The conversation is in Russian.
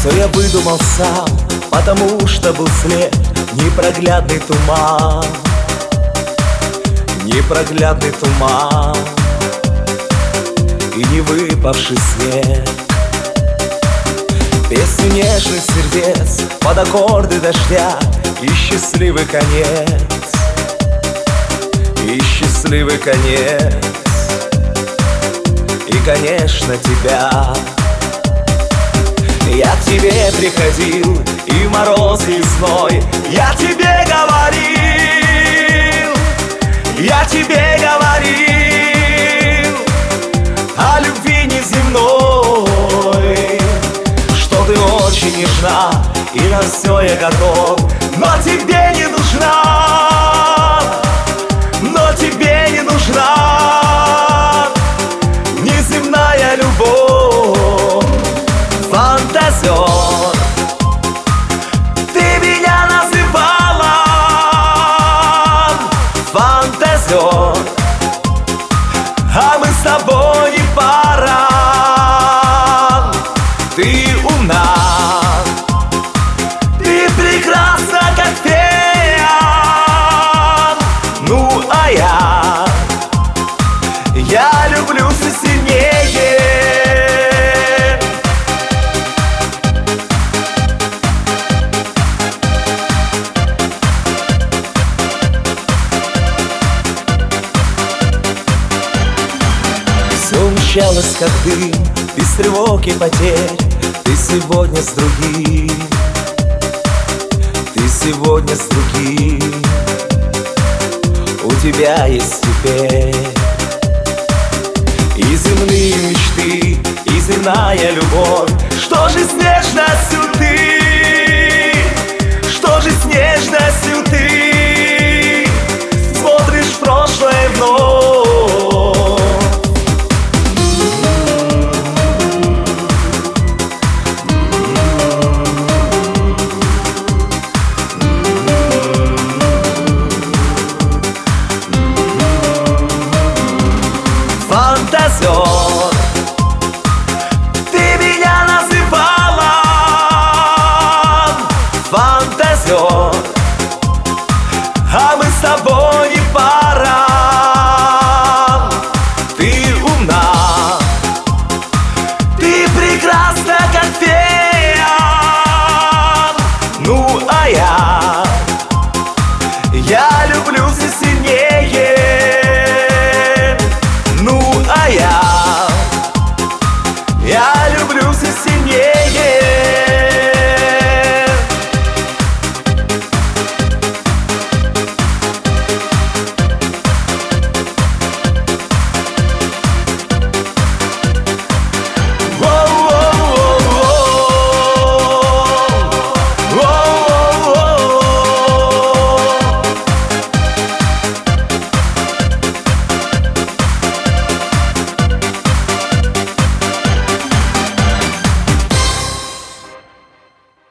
Все я выдумал сам, потому что был слеп. Непроглядный туман, непроглядный туман и не выпавший снег. Песню нежных сердец под аккорды дождя и счастливый конец, и счастливый конец, и, конечно, тебя. Я к тебе приходил, и в мороз весной я тебе говорил, я тебе говорил о любви неземной, что ты очень нежна, и на все я готов, но тебе не нужна, но тебе не нужна неземная любовь. Фантазер, ты меня называла фантазер, а мы с тобой не пара. Ты умна, ты прекрасна, как фея, ну а я люблю все сильнее. Все умчалось, как дым, без тревог и потерь. Ты сегодня с другим, ты сегодня с другим. У тебя есть теперь и земные мечты, и земная любовь. Что же снежная